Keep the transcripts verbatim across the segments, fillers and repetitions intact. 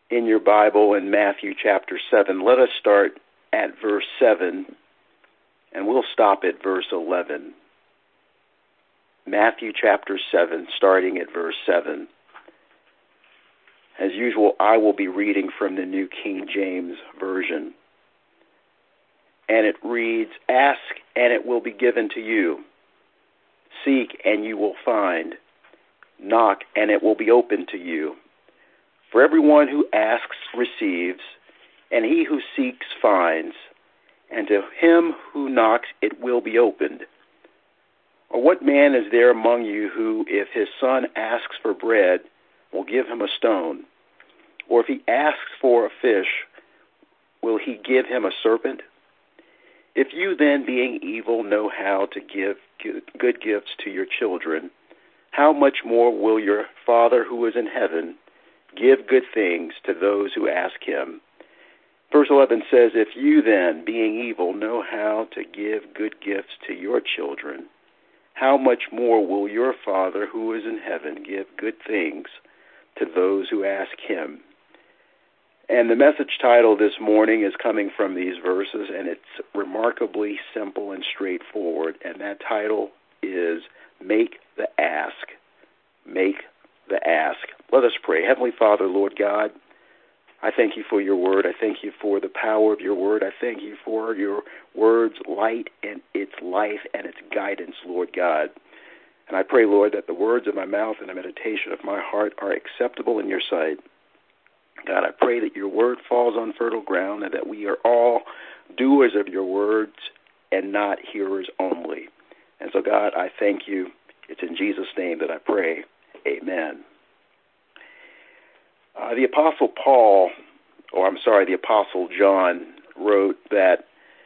in your Bible in Matthew chapter seven. Let us start at verse seven, and we'll stop at verse eleven. Matthew chapter seven, starting at verse seven. As usual, I will be reading from the New King James Version. And it reads, "Ask, and it will be given to you. Seek, and you will find. Knock, and it will be opened to you. For everyone who asks receives, and he who seeks finds, and to him who knocks it will be opened. Or what man is there among you who, if his son asks for bread, will give him a stone? Or if he asks for a fish, will he give him a serpent? If you then, being evil, know how to give good gifts to your children, how much more will your Father who is in heaven give good things to those who ask him?" Verse eleven says, "If you then, being evil, know how to give good gifts to your children, how much more will your Father who is in heaven give good things to those who ask him?" And the message title this morning is coming from these verses, and it's remarkably simple and straightforward. And that title is Make the Ask. Make the Ask. Let us pray. Heavenly Father, Lord God, I thank you for your word. I thank you for the power of your word. I thank you for your word's light and its life and its guidance, Lord God. And I pray, Lord, that the words of my mouth and the meditation of my heart are acceptable in your sight. God, I pray that your word falls on fertile ground and that we are all doers of your words and not hearers only. And so, God, I thank you. It's in Jesus' name that I pray. Amen. Uh, the Apostle Paul, or I'm sorry, the Apostle John wrote that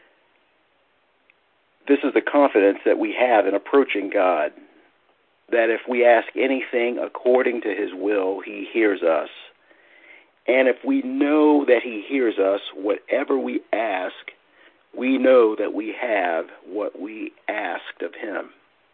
this is the confidence that we have in approaching God, that if we ask anything according to his will, he hears us. And if we know that he hears us, whatever we ask, we know that we have what we asked of him.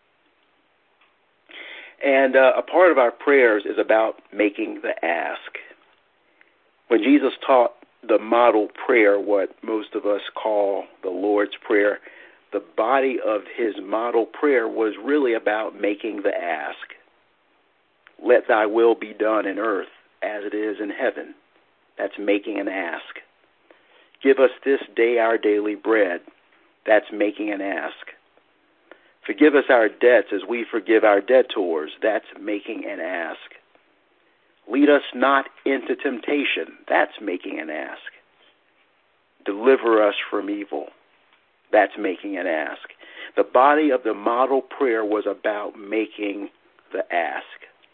And uh, a part of our prayers is about making the ask. When Jesus taught the model prayer, what most of us call the Lord's Prayer, the body of his model prayer was really about making the ask. Let thy will be done in earth as it is in heaven. That's making an ask. Give us this day our daily bread. That's making an ask. Forgive us our debts as we forgive our debtors. That's making an ask. Lead us not into temptation. That's making an ask. Deliver us from evil. That's making an ask. The body of the model prayer was about making the ask.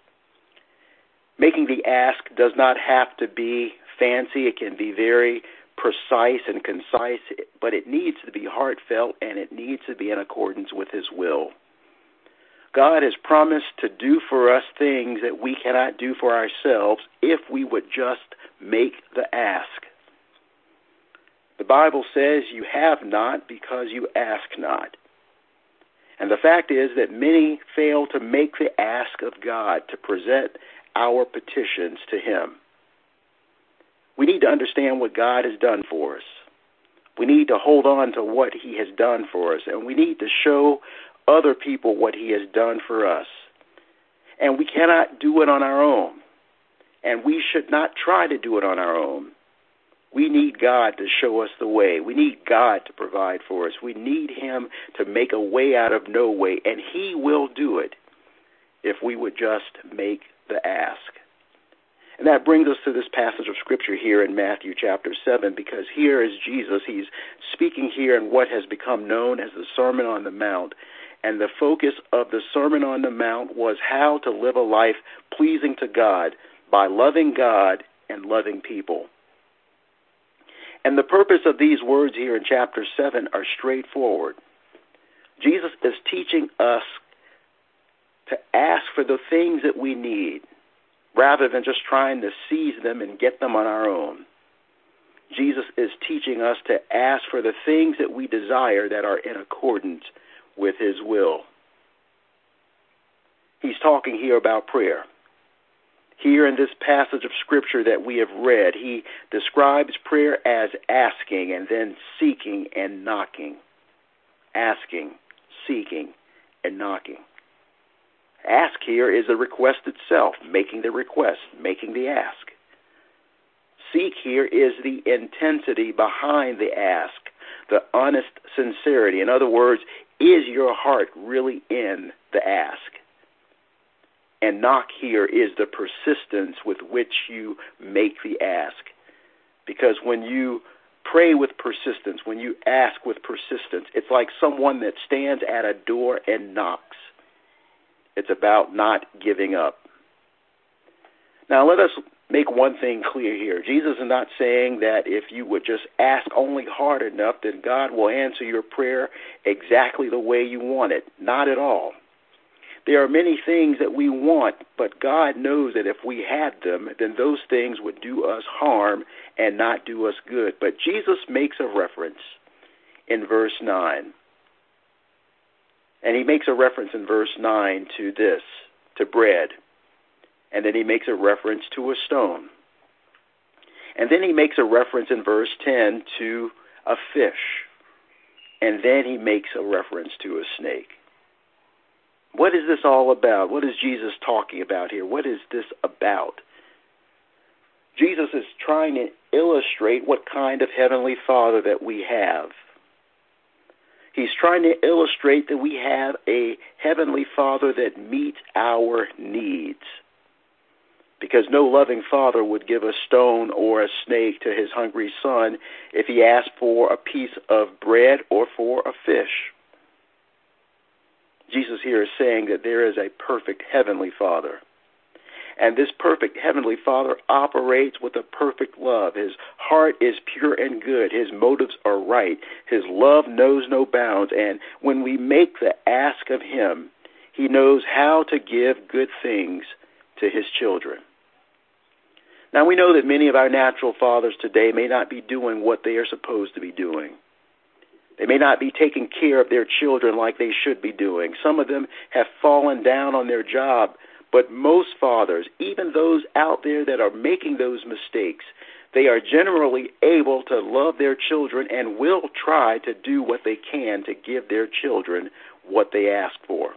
Making the ask does not have to be fancy. It can be very precise and concise, but it needs to be heartfelt and it needs to be in accordance with his will. God has promised to do for us things that we cannot do for ourselves if we would just make the ask. The Bible says you have not because you ask not. And the fact is that many fail to make the ask of God, to present our petitions to him. We need to understand what God has done for us. We need to hold on to what he has done for us, and we need to show other people what he has done for us. And we cannot do it on our own, and we should not try to do it on our own. We need God to show us the way. We need God to provide for us. We need him to make a way out of no way, and he will do it if we would just make the ask. And that brings us to this passage of Scripture here in Matthew chapter seven, because here is Jesus. He's speaking here in what has become known as the Sermon on the Mount. And the focus of the Sermon on the Mount was how to live a life pleasing to God by loving God and loving people. And the purpose of these words here in chapter seven are straightforward. Jesus is teaching us to ask for the things that we need, rather than just trying to seize them and get them on our own. Jesus is teaching us to ask for the things that we desire that are in accordance with his will. He's talking here about prayer. Here in this passage of Scripture that we have read, he describes prayer as asking and then seeking and knocking. Asking, seeking, and knocking. Ask here is the request itself, making the request, making the ask. Seek here is the intensity behind the ask, the honest sincerity. In other words, is your heart really in the ask? And knock here is the persistence with which you make the ask. Because when you pray with persistence, when you ask with persistence, it's like someone that stands at a door and knocks. It's about not giving up. Now let us make one thing clear here. Jesus is not saying that if you would just ask only hard enough, then God will answer your prayer exactly the way you want it. Not at all. There are many things that we want, but God knows that if we had them, then those things would do us harm and not do us good. But Jesus makes a reference in verse nine. And he makes a reference in verse nine to this, to bread. And then he makes a reference to a stone. And then he makes a reference in verse ten to a fish. And then he makes a reference to a snake. What is this all about? What is Jesus talking about here? What is this about? Jesus is trying to illustrate what kind of heavenly Father that we have. He's trying to illustrate that we have a heavenly Father that meets our needs. Because no loving father would give a stone or a snake to his hungry son if he asked for a piece of bread or for a fish. Jesus here is saying that there is a perfect heavenly Father. And this perfect heavenly Father operates with a perfect love. His heart is pure and good. His motives are right. His love knows no bounds. And when we make the ask of him, he knows how to give good things to his children. Now, we know that many of our natural fathers today may not be doing what they are supposed to be doing. They may not be taking care of their children like they should be doing. Some of them have fallen down on their job. But most fathers, even those out there that are making those mistakes, they are generally able to love their children and will try to do what they can to give their children what they ask for.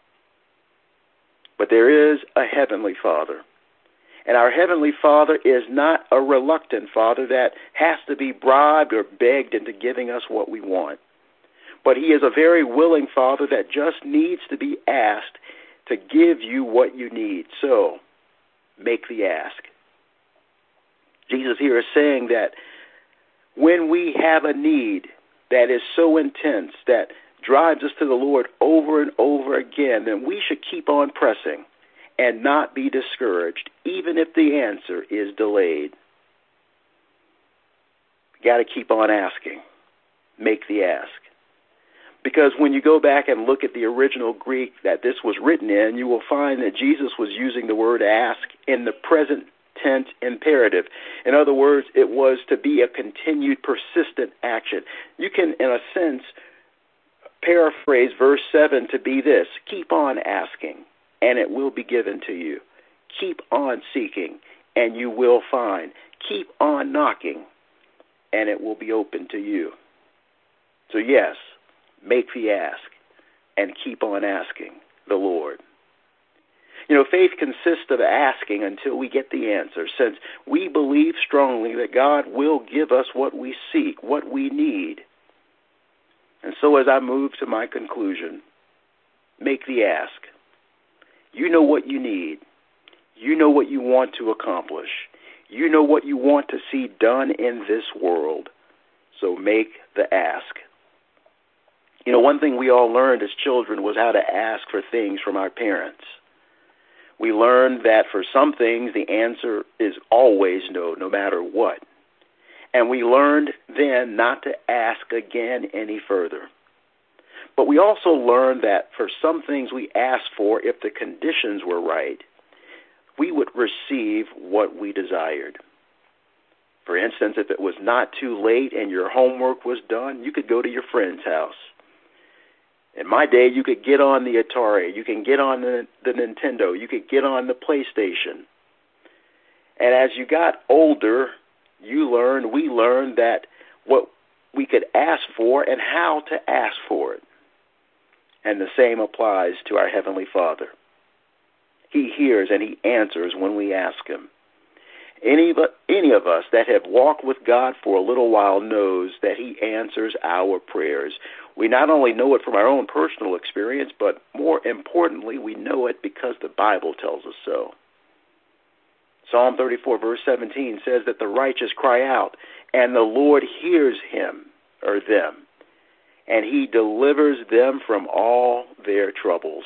But there is a heavenly Father. And our heavenly Father is not a reluctant Father that has to be bribed or begged into giving us what we want. But he is a very willing Father that just needs to be asked to give you what you need. So, make the ask. Jesus here is saying that when we have a need that is so intense, that drives us to the Lord over and over again, then we should keep on pressing and not be discouraged, even if the answer is delayed. You got to keep on asking. Make the ask. Because when you go back and look at the original Greek that this was written in, you will find that Jesus was using the word ask in the present tense imperative. In other words, it was to be a continued, persistent action. You can, in a sense, paraphrase verse seven to be this: keep on asking, and it will be given to you. Keep on seeking, and you will find. Keep on knocking, and it will be open to you. So yes, make the ask, and keep on asking the Lord. You know, faith consists of asking until we get the answer, since we believe strongly that God will give us what we seek, what we need. And so as I move to my conclusion, make the ask. You know what you need. You know what you want to accomplish. You know what you want to see done in this world. So make the ask. You know, one thing we all learned as children was how to ask for things from our parents. We learned that for some things the answer is always no, no matter what. And we learned then not to ask again any further. But we also learned that for some things we asked for, if the conditions were right, we would receive what we desired. For instance, if it was not too late and your homework was done, you could go to your friend's house. In my day, you could get on the Atari, you can get on the, the Nintendo, you could get on the PlayStation. And as you got older, you learned, we learned that what we could ask for and how to ask for it. And the same applies to our Heavenly Father. He hears and He answers when we ask Him. Any of, any of us that have walked with God for a little while knows that He answers our prayers. We not only know it from our own personal experience, but more importantly, we know it because the Bible tells us so. Psalm thirty-four, verse seventeen says that the righteous cry out, and the Lord hears him, or them, and He delivers them from all their troubles.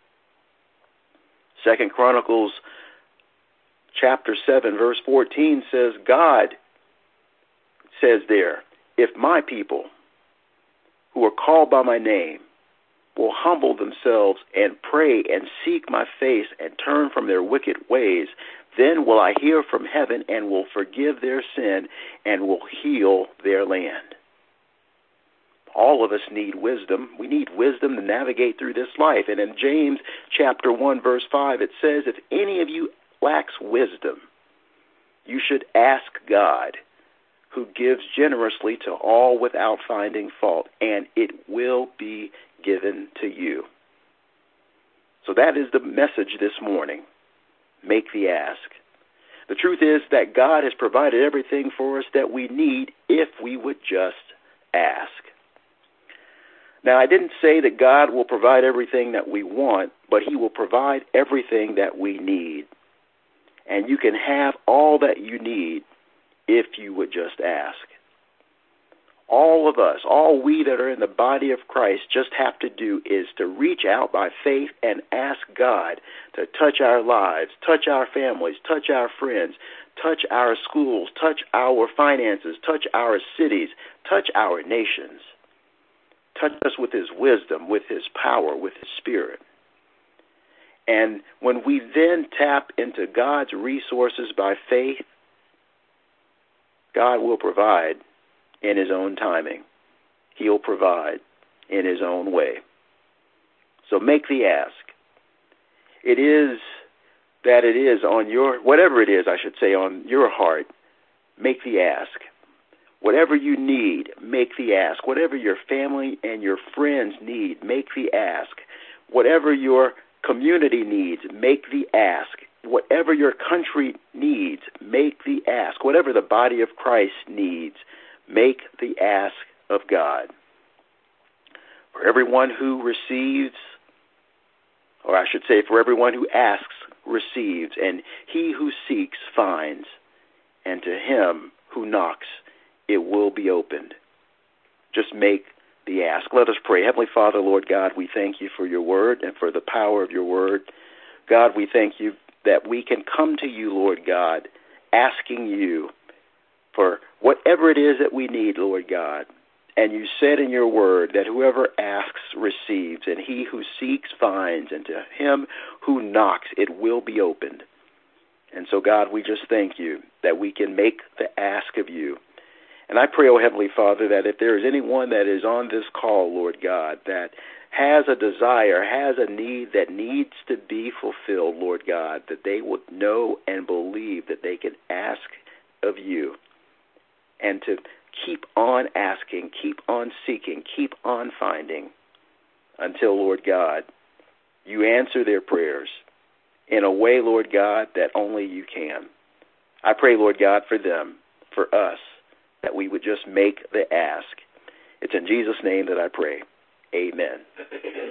Second Chronicles chapter seven, verse fourteen says, God says there, if my people who are called by my name will humble themselves and pray and seek my face and turn from their wicked ways, then will I hear from heaven and will forgive their sin and will heal their land. All of us need wisdom. We need wisdom to navigate through this life. And in James chapter one, verse five, it says, if any of you lacks wisdom, you should ask God, who gives generously to all without finding fault, and it will be given to you. So that is the message this morning. Make the ask. The truth is that God has provided everything for us that we need if we would just ask. Now, I didn't say that God will provide everything that we want, but He will provide everything that we need. And you can have all that you need if you would just ask. All of us, all we that are in the body of Christ just have to do is to reach out by faith and ask God to touch our lives, touch our families, touch our friends, touch our schools, touch our finances, touch our cities, touch our nations. Touch us with His wisdom, with His power, with His Spirit. And when we then tap into God's resources by faith, God will provide in His own timing. He'll provide in His own way. So make the ask. It is that it is on your, whatever it is, I should say, on your heart, make the ask. Whatever you need, make the ask. Whatever your family and your friends need, make the ask. Whatever your community needs, make the ask. Whatever your country needs, make the ask. Whatever the body of Christ needs, make the ask of God. For everyone who receives, or I should say for everyone who asks, receives, and he who seeks finds, and to him who knocks, it will be opened. Just make the ask. Let us pray. Heavenly Father, Lord God, we thank You for Your word and for the power of Your word. God, we thank You that we can come to You, Lord God, asking You for whatever it is that we need, Lord God. And You said in Your word that whoever asks receives, and he who seeks finds, and to him who knocks it will be opened. And so, God, we just thank You that we can make the ask of You. And I pray, oh Heavenly Father, that if there is anyone that is on this call, Lord God, that has a desire, has a need that needs to be fulfilled, Lord God, that they would know and believe that they can ask of You, and to keep on asking, keep on seeking, keep on finding, until, Lord God, You answer their prayers in a way, Lord God, that only You can. I pray, Lord God, for them, for us, that we would just make the ask. It's in Jesus' name that I pray. Amen.